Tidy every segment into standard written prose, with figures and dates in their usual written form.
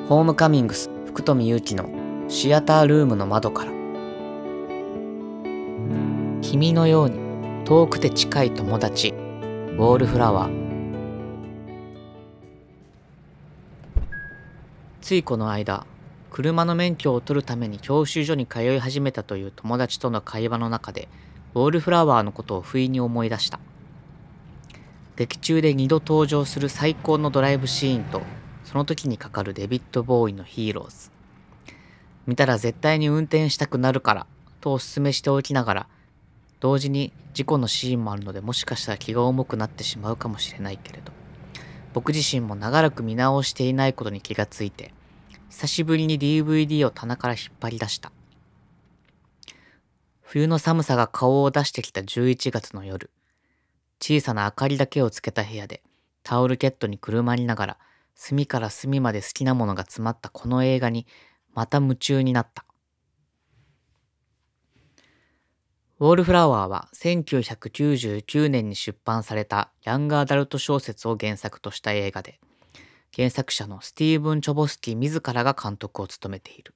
ホームカミングス福富祐樹のシアタールームの窓から。君のように遠くて近い友達、ウォールフラワー。ついこの間、車の免許を取るために教習所に通い始めたという友達との会話の中でウォールフラワーのことを不意に思い出した。劇中で2度登場する最高のドライブシーンとその時にかかるデビッド・ボーイのヒーローズ。見たら絶対に運転したくなるからとお勧めしておきながら、同時に事故のシーンもあるのでもしかしたら気が重くなってしまうかもしれないけれど、僕自身も長らく見直していないことに気がついて、久しぶりに DVD を棚から引っ張り出した。冬の寒さが顔を出してきた11月の夜、小さな明かりだけをつけた部屋でタオルケットにくるまりながら、隅から隅まで好きなものが詰まったこの映画にまた夢中になった。ウォールフラワーは1999年に出版されたヤングアダルト小説を原作とした映画で、原作者のスティーブン・チョボスキー自らが監督を務めている。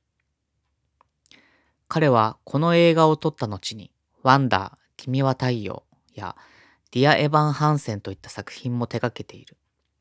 彼はこの映画を撮った後に、ワンダー、君は太陽やディア・エヴァン・ハンセンといった作品も手掛けている。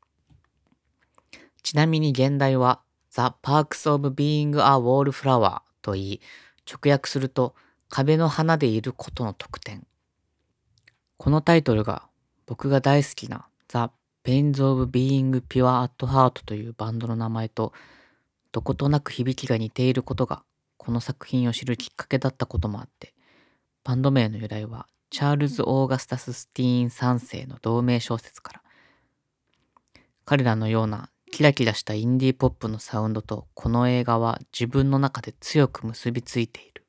ちなみに現代は The Perks of Being a Wallflower と言い、直訳すると壁の花でいることの特典。このタイトルが僕が大好きな The Pains of Being Pure at Heart というバンドの名前とどことなく響きが似ていることがこの作品を知るきっかけだったこともあって、バンド名の由来はチャールズ・オーガスタス・スティーン3世の同名小説から。彼らのようなキラキラしたインディーポップのサウンドとこの映画は自分の中で強く結びついている。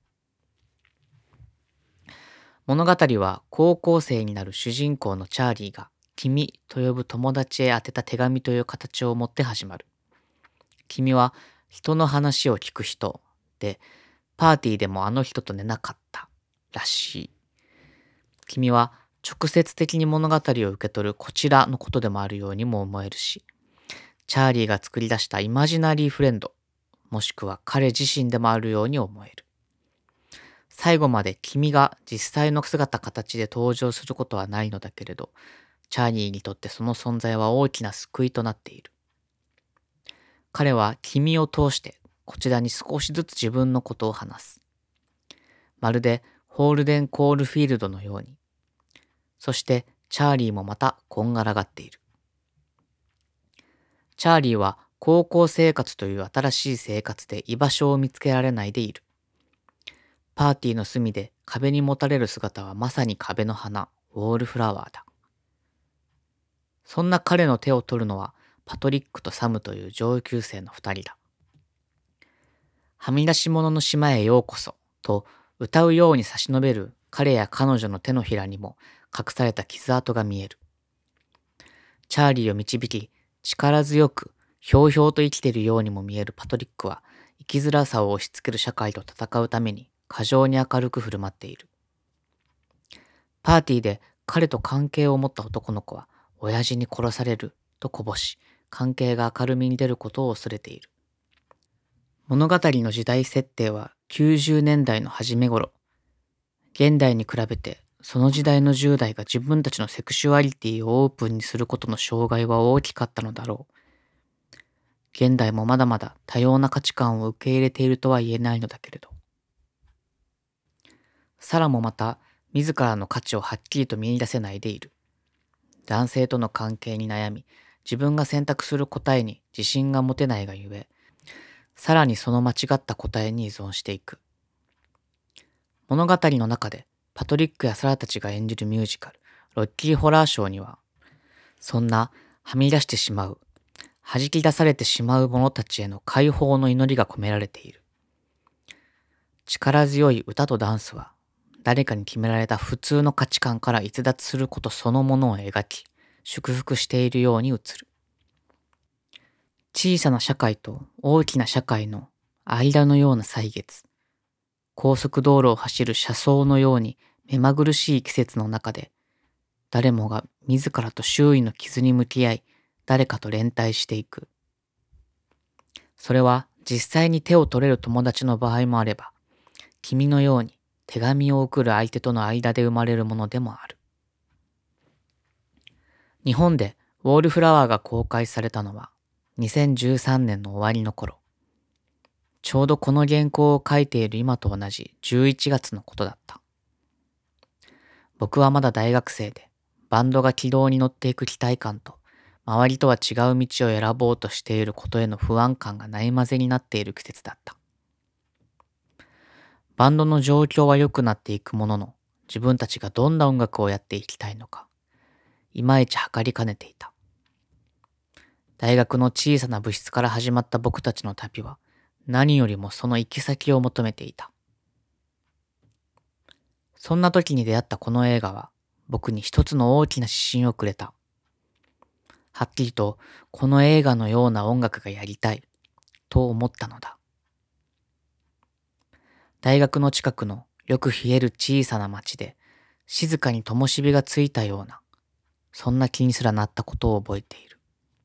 物語は高校生になる主人公のチャーリーが君と呼ぶ友達へ宛てた手紙という形を持って始まる。君は人の話を聞く人で、パーティーでもあの人と寝なかったらしい。君は直接的に物語を受け取るこちらのことでもあるようにも思えるし、チャーリーが作り出したイマジナリーフレンド、もしくは彼自身でもあるように思える。最後まで君が実際の姿形で登場することはないのだけれど、チャーリーにとってその存在は大きな救いとなっている。彼は君を通してこちらに少しずつ自分のことを話す。まるでホールデン・コールフィールドのように。そしてチャーリーもまたこんがらがっている。チャーリーは高校生活という新しい生活で居場所を見つけられないでいる。パーティーの隅で壁にもたれる姿はまさに壁の花、ウォールフラワーだ。そんな彼の手を取るのはパトリックとサムという上級生の2人だ。はみ出し者の島へようこそと歌うように差し伸べる彼や彼女の手のひらにも隠された傷跡が見える。チャーリーを導き、力強くひょうひょうと生きているようにも見えるパトリックは生きづらさを押し付ける社会と戦うために過剰に明るく振る舞っている。パーティーで彼と関係を持った男の子は親父に殺されるとこぼし、関係が明るみに出ることを恐れている。物語の時代設定は90年代の初め頃。現代に比べてその時代の10代が自分たちのセクシュアリティをオープンにすることの障害は大きかったのだろう。現代もまだまだ多様な価値観を受け入れているとは言えないのだけれど。サラもまた自らの価値をはっきりと見出せないでいる。男性との関係に悩み、自分が選択する答えに自信が持てないがゆえ、さらにその間違った答えに依存していく。物語の中でパトリックやサラたちが演じるミュージカル、ロッキーホラーショーには、そんなはみ出してしまう、弾き出されてしまう者たちへの解放の祈りが込められている。力強い歌とダンスは、誰かに決められた普通の価値観から逸脱することそのものを描き、祝福しているように映る。小さな社会と大きな社会の間のような歳月。高速道路を走る車窓のように目まぐるしい季節の中で、誰もが自らと周囲の傷に向き合い、誰かと連帯していく。 それは実際に手を取れる友達の場合もあれば、君のように手紙を送る相手との間で生まれるものでもある。日本でウォールフラワーが公開されたのは2013年の終わりの頃。ちょうどこの原稿を書いている今と同じ11月のことだった。僕はまだ大学生で、バンドが軌道に乗っていく期待感と、周りとは違う道を選ぼうとしていることへの不安感がないまぜになっている季節だった。バンドの状況は良くなっていくものの、自分たちがどんな音楽をやっていきたいのか、いまいち測りかねていた。大学の小さな部室から始まった僕たちの旅は、何よりもその行き先を求めていた。そんな時に出会ったこの映画は、僕に一つの大きな指針をくれた。はっきりと、この映画のような音楽がやりたい、と思ったのだ。大学の近くのよく冷える小さな町で、静かに灯火がついたような、そんな気にすらなったことを覚えている。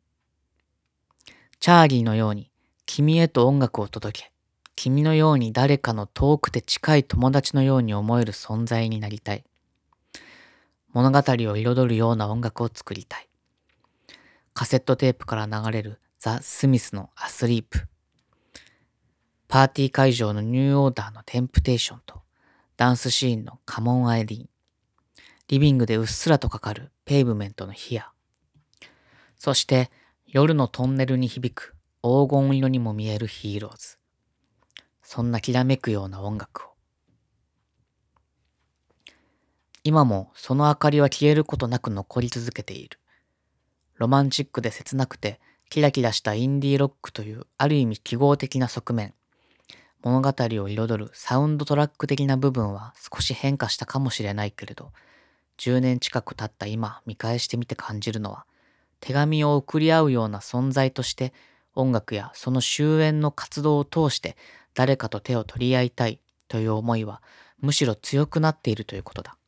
チャーリーのように、君へと音楽を届け、君のように誰かの遠くて近い友達のように思える存在になりたい。物語を彩るような音楽を作りたい。カセットテープから流れるザ・スミスのアスリープ。パーティー会場のニューオーダーのテンプテーションとダンスシーンのカモン・アイリーン。リビングでうっすらとかかるペイブメントのヒア。そして夜のトンネルに響く黄金色にも見えるヒーローズ。そんなきらめくような音楽を。今もその明かりは消えることなく残り続けている。ロマンチックで切なくてキラキラしたインディーロックというある意味記号的な側面。物語を彩るサウンドトラック的な部分は少し変化したかもしれないけれど、10年近く経った今見返してみて感じるのは、手紙を送り合うような存在として音楽やその終焉の活動を通して誰かと手を取り合いたいという思いはむしろ強くなっているということだ。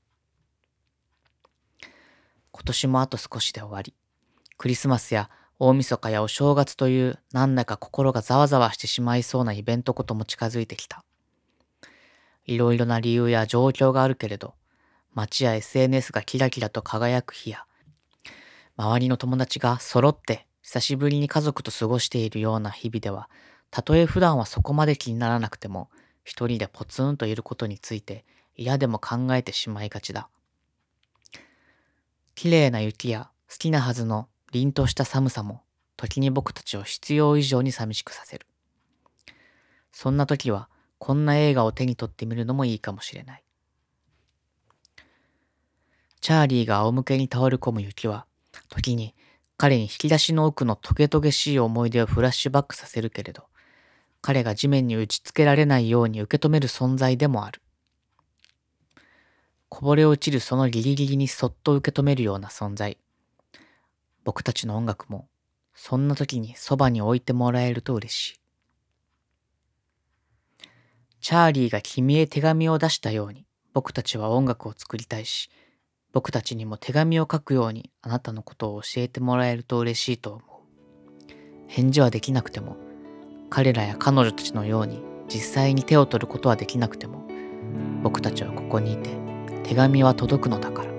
今年もあと少しで終わり、クリスマスや大晦日やお正月というなんだか心がざわざわしてしまいそうなイベントことも近づいてきた。いろいろな理由や状況があるけれど、街や SNS がキラキラと輝く日や、周りの友達が揃って久しぶりに家族と過ごしているような日々では、たとえ普段はそこまで気にならなくても、一人でポツンといることについて嫌でも考えてしまいがちだ。綺麗な雪や好きなはずの凛とした寒さも、時に僕たちを必要以上に寂しくさせる。そんな時は、こんな映画を手に取ってみるのもいいかもしれない。チャーリーが仰向けに倒れ込む雪は、時に彼に引き出しの奥のトゲトゲしい思い出をフラッシュバックさせるけれど、彼が地面に打ちつけられないように受け止める存在でもある。こぼれ落ちるそのギリギリにそっと受け止めるような存在。僕たちの音楽も、そんな時にそばに置いてもらえると嬉しい。チャーリーが君へ手紙を出したように、僕たちは音楽を作りたいし、僕たちにも手紙を書くようにあなたのことを教えてもらえると嬉しいと思う。返事はできなくても、彼らや彼女たちのように実際に手を取ることはできなくても、僕たちはここにいて、手紙は届くのだから。